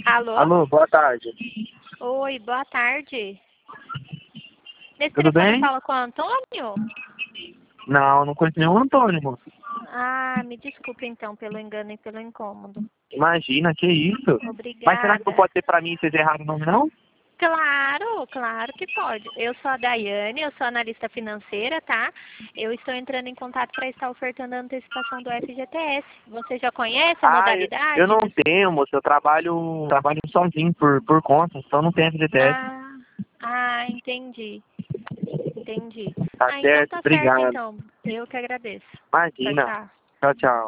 Alô? Alô, boa tarde. Oi, boa tarde. Nesse Tudo telefone bem? fala com o Antônio? Não conheço nenhum Antônio, moço. Ah, me desculpe então pelo engano e pelo incômodo. Imagina, que isso? Mas será que não Obrigada. pode ser pra mim e vocês erraram o nome, não? Claro que pode. Eu sou a Daiane, eu sou analista financeira, tá? Eu estou entrando em contato para estar ofertando a antecipação do FGTS. Você já conhece a Ah, eu modalidade? não tenho, moço. Eu trabalho sozinho por conta, então não tenho FGTS. Entendi. Entendi. Tá Então certo, tá certo obrigado. então. Eu que agradeço. Tchau, Imagina. tchau. Tchau, tchau.